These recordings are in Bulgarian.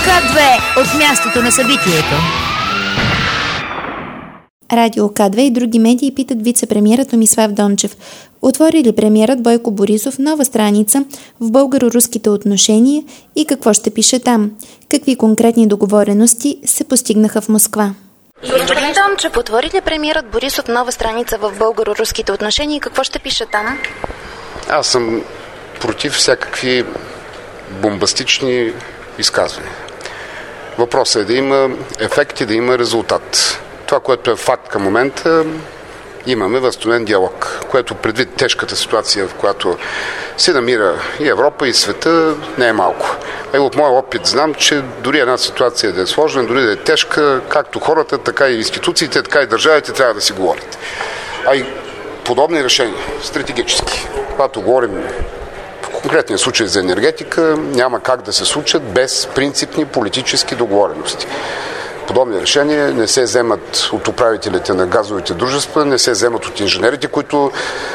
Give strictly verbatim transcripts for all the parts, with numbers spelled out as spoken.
К две от мястото на събитието. Радио К две и други медии питат вице-премиерът Томислав Дончев. Отвори ли премиерът Бойко Борисов нова страница в българо-руските отношения и какво ще пише там? Какви конкретни договорености се постигнаха в Москва? Господин Дончев, отвори ли премиерът Борисов нова страница в българо-руските отношения и какво ще пише там? Аз съм против всякакви бомбастични изказвания. Въпросът е да има ефект и да има резултат. Това, което е факт към момента, имаме възстановен диалог, което предвид тежката ситуация, в която се намира и Европа, и света, не е малко. А от моя опит знам, че дори една ситуация да е сложна, дори да е тежка, както хората, така и институциите, така и държавите трябва да си говорят. А и подобни решения, стратегически, когато говорим в конкретния случай за енергетика, няма как да се случат без принципни политически договорености. Подобни решения не се вземат от управителите на газовите дружества, не се вземат от инженерите, които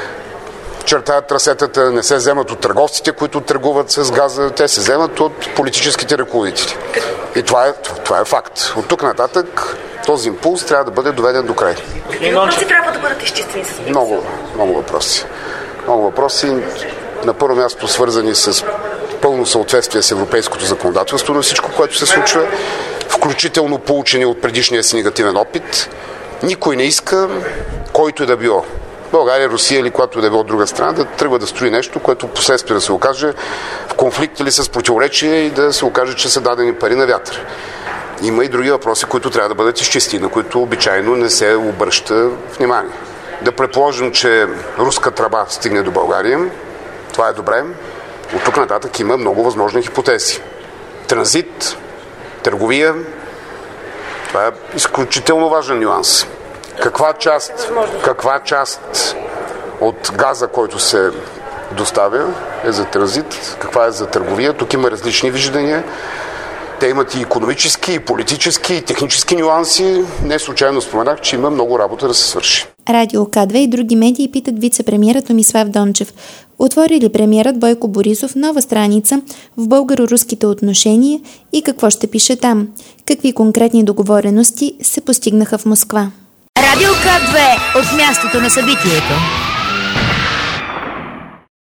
чертаят трасетата, не се вземат от търговците, които търгуват с газа, те се вземат от политическите ръководители. И това е, това е факт. От тук нататък този импулс трябва да бъде доведен до край. Какви въпроси трябва да бъдат изчистени с Много, много въпроси. Много въпроси, на първо място свързани с пълно съответствие с европейското законодателство на всичко, което се случва, включително получени от предишния си негативен опит. Никой не иска, който и да било, България, Русия или която и да било от друга страна, да тръгва да строи нещо, което последствие да се окаже в конфликт или с противоречие и да се окаже, че са дадени пари на вятър. Има и други въпроси, които трябва да бъдат изчисти, на които обичайно не се обръща внимание. Да предположим, че руска тръба стигне до България, това е добре. От тук нататък има много възможни хипотези. Транзит, търговия, това е изключително важен нюанс. Каква част, каква част от газа, който се доставя, е за транзит, каква е за търговия? Тук има различни виждания. Те имат и икономически, и политически, и технически нюанси. Не случайно споменах, че има много работа да се свърши. Радио К две и други медии питат вице-премиерът Томислав Дончев. Отвори ли премиерът Бойко Борисов нова страница в българо-руските отношения и какво ще пише там? Какви конкретни договорености се постигнаха в Москва? Радио К две от мястото на събитието.